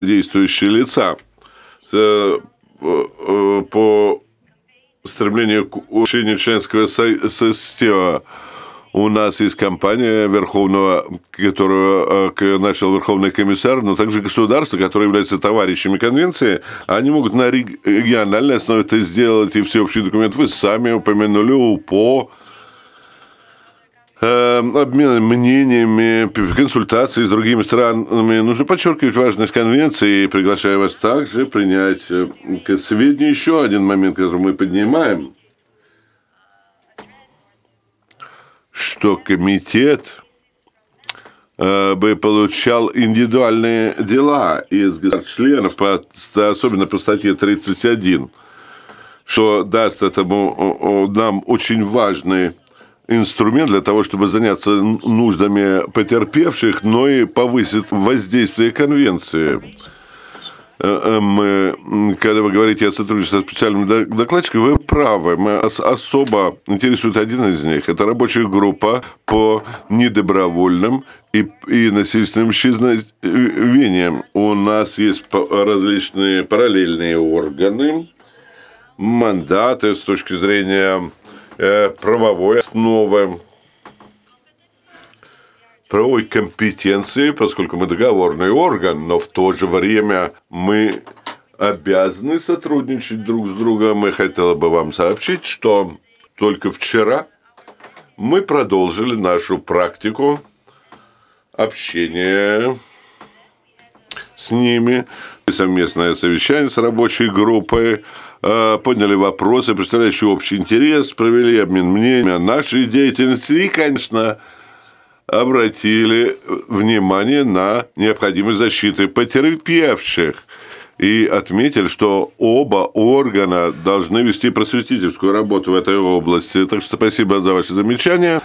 действующие лица по стремлению к улучшению членского состава. У нас есть компания Верховного, которую начал Верховный комиссар, но также государства, которые являются товарищами конвенции. Они могут на региональной основе это сделать, и всеобщий документ вы сами упомянули, УПО, обмен мнениями, консультации с другими странами. Нужно подчеркивать важность конвенции и приглашаю вас также принять к сведению еще один момент, который мы поднимаем, что комитет бы получал индивидуальные дела из членов, особенно по статье 31, что даст этому нам очень важный инструмент для того, чтобы заняться нуждами потерпевших, но и повысит воздействие конвенции. Когда вы говорите о сотрудничестве с специальным докладчиком, вы правы. Мы особо интересует один из них. Это рабочая группа по недобровольным и насильственным исчезновениям. У нас есть различные параллельные органы, мандаты с точки зрения правовой основы, правовой компетенции, поскольку мы договорный орган, но в то же время мы обязаны сотрудничать друг с другом. И хотела бы вам сообщить, что только вчера мы продолжили нашу практику общения с ними, совместное совещание с рабочей группой, подняли вопросы, представляющие общий интерес, провели обмен мнениями о нашей деятельности и, конечно, обратили внимание на необходимость защиты потерпевших и отметили, что оба органа должны вести просветительскую работу в этой области. Так что спасибо за ваши замечания.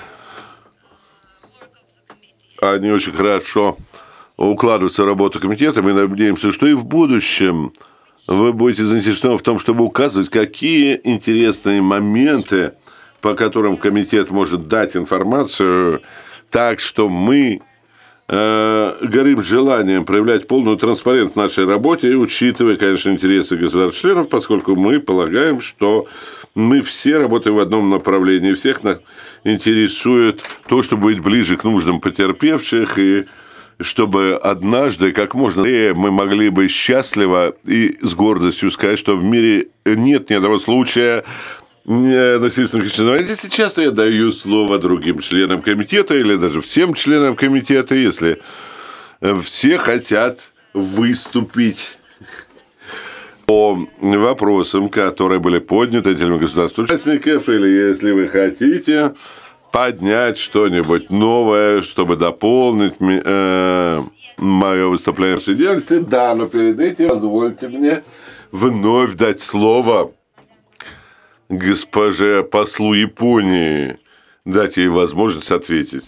Они очень хорошо укладываются в работу комитета. Мы надеемся, что и в будущем вы будете заинтересованы в том, чтобы указывать, какие интересные моменты, по которым комитет может дать информацию, так что мы горим желанием проявлять полную транспарентность в нашей работе, учитывая, конечно, интересы государств-членов, поскольку мы полагаем, что мы все работаем в одном направлении, всех нас интересует то, чтобы быть ближе к нуждам потерпевших, и чтобы однажды, как можно скорее, мы могли бы счастливо и с гордостью сказать, что в мире нет ни одного случая насильственных исчезновений. Сейчас я даю слово другим членам комитета или даже всем членам комитета, если все хотят выступить по вопросам, которые были подняты этими государственными участников, или если вы хотите поднять что-нибудь новое, чтобы дополнить мое выступление в свидетельстве. Да, но перед этим позвольте мне вновь дать слово госпоже послу Японии, дать ей возможность ответить.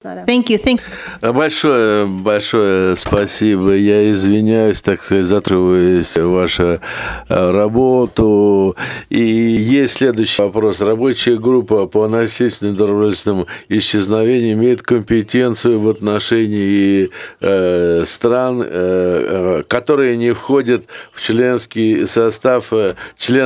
Большое спасибо. Я извиняюсь, так сказать, затрудняюсь вашу работу. И есть следующий вопрос. Рабочая группа по насильственным добровольным исчезновениям имеет компетенцию в отношении стран, которые не входят в членский состав члена